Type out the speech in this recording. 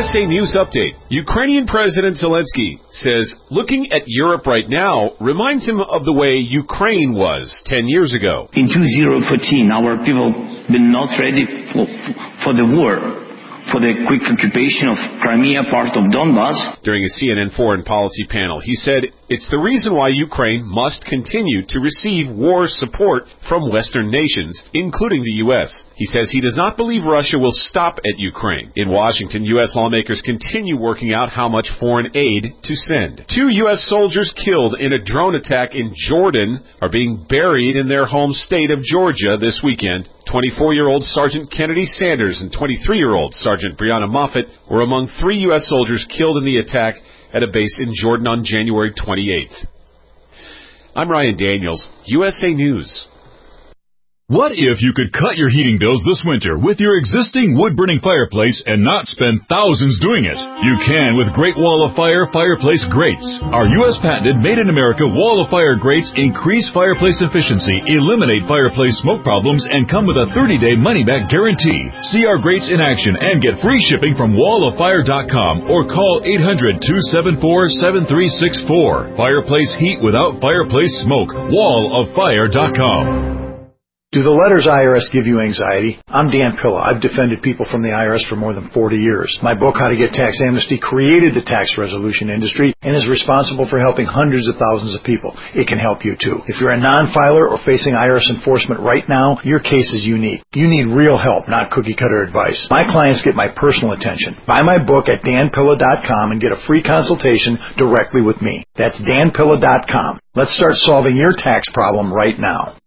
USA News Update. Ukrainian President Zelensky says looking at Europe right now reminds him of the way Ukraine was 10 years ago. In 2014, our people were not ready for the war, for the quick occupation of Crimea, part of Donbass. During a CNN foreign policy panel, he said it's the reason why Ukraine must continue to receive war support from Western nations, including the U.S. He says he does not believe Russia will stop at Ukraine. In Washington, U.S. lawmakers continue working out how much foreign aid to send. 2 U.S. soldiers killed in a drone attack in Jordan are being buried in their home state of Georgia this weekend. 24-year-old Sergeant Kennedy Sanders and 23-year-old Sergeant Brianna Moffett were among 3 U.S. soldiers killed in the attack at a base in Jordan on January 28th. I'm Ryan Daniels, USA News. What if you could cut your heating bills this winter with your existing wood-burning fireplace and not spend thousands doing it? You can with Great Wall of Fire fireplace grates. Our U.S. patented made-in-America Wall of Fire grates increase fireplace efficiency, eliminate fireplace smoke problems, and come with a 30-day money-back guarantee. See our grates in action and get free shipping from walloffire.com or call 800-274-7364. Fireplace heat without fireplace smoke. walloffire.com. Do the letters IRS give you anxiety? I'm Dan Pilla. I've defended people from the IRS for more than 40 years. My book, How to Get Tax Amnesty, created the tax resolution industry and is responsible for helping hundreds of thousands of people. It can help you too. If you're a non-filer or facing IRS enforcement right now, your case is unique. You need real help, not cookie-cutter advice. My clients get my personal attention. Buy my book at danpilla.com and get a free consultation directly with me. That's danpilla.com. Let's start solving your tax problem right now.